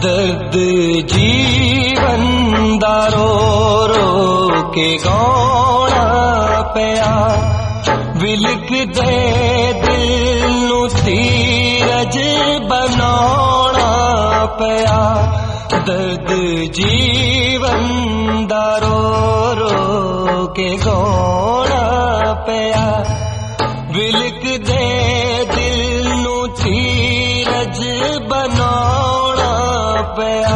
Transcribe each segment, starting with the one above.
दर्द जीवन दा रो रो के गाना पिया विलक दे दिल नू धीरज बनाना पिया दर्द जीवन दा रो रो के गाना पिया विलक दे दिल नू धीरज बनाना पिया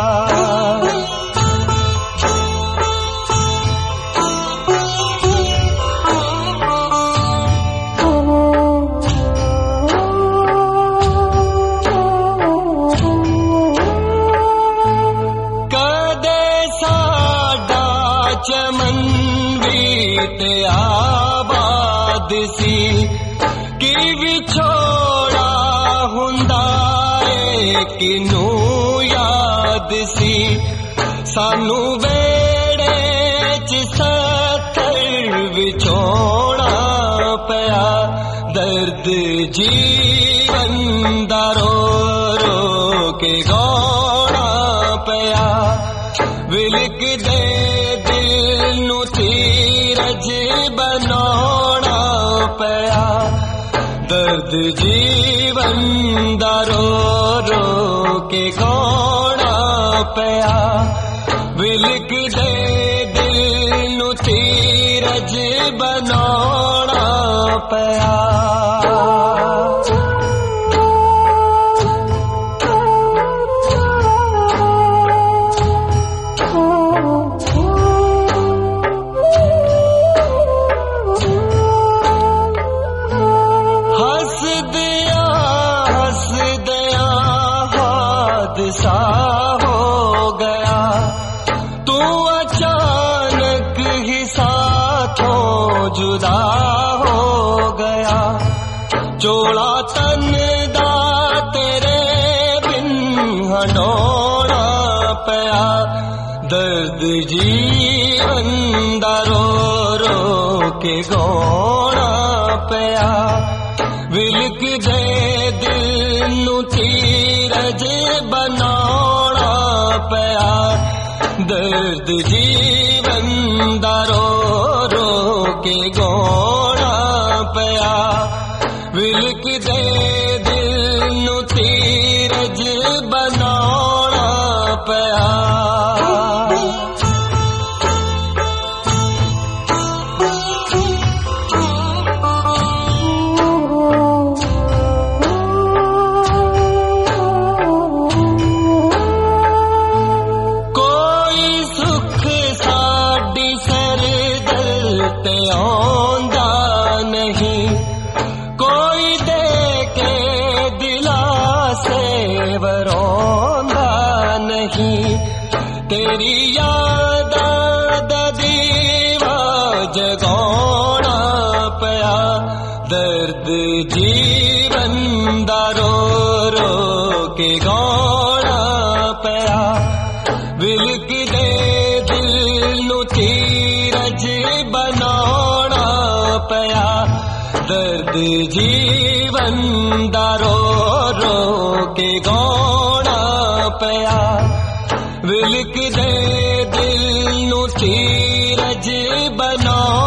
चमन बीत आबाद सी कि विछोड़ा हुंदा है किनू याद सी सानू वेड़े च सत्तर विछोड़ा पिया दर्द जीवन दा रो रो के गाना पिया विलक दे धीरज बनाना पिया दर्द जीवन दा रो रो के गाना पिया विलक दे दिल नू धीरज बनाना पिया सा हो गया तू अचानक ही साथों जुदा हो गया जोड़ा तन दा तेरे बिन हंडोना पिया दर्द जीवन दा रो रो के गाना पिया विलक दे दिल नू धीरज बनाना पिया दर्द जीवन दा रो रो के गाना पिया विलक दे दिल नू धीरज बनाना पिया आंदा नहीं कोई दे के दिलासे वरोंदा नहीं तेरी याद दा दीवा जगाना पिया दर्द जीवन दा रो रो के गाना पिया विलक दे दिल नू धीरज बनाना पिया दर्द जीवन दा रो रो के गाना पिया विलक दे दिल नू धीरज बनाना